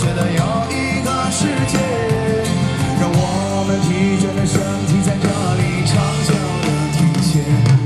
觉得有一个世界，让我们疲倦的身体在这里长久的停歇。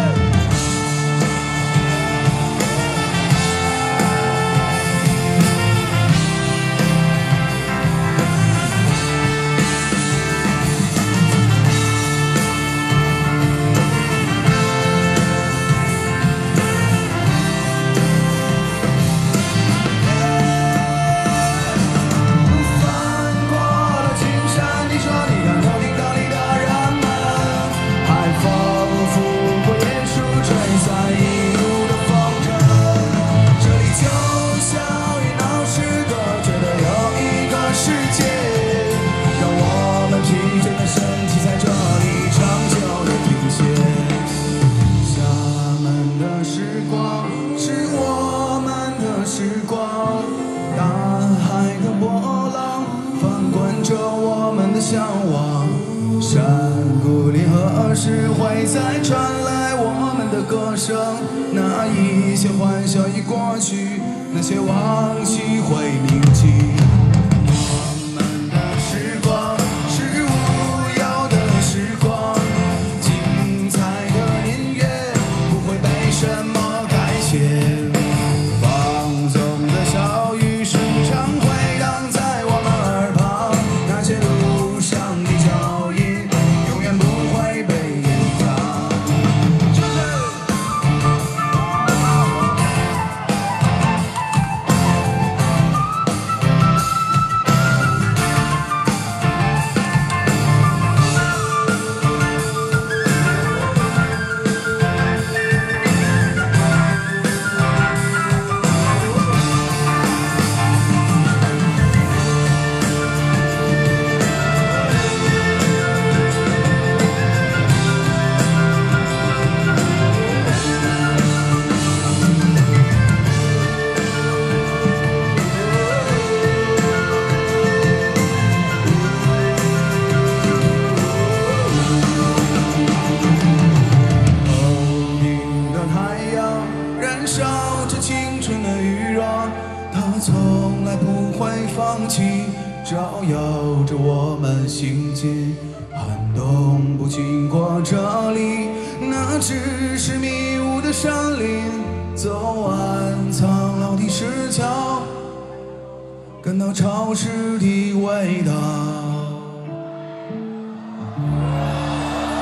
向往，山谷里何时会再传来我们的歌声？那一些欢笑已过去，那些往昔会铭记。我们的时光是无忧的时光，精彩的音乐不会被什么改写。放纵的小雨时常回荡在我们耳旁，那些路上的脚印永远不会被掩藏。从来不会放弃，照耀着我们行进。寒冬不经过这里，那只是迷雾的山林。走完苍老的石桥，感到潮湿的味道。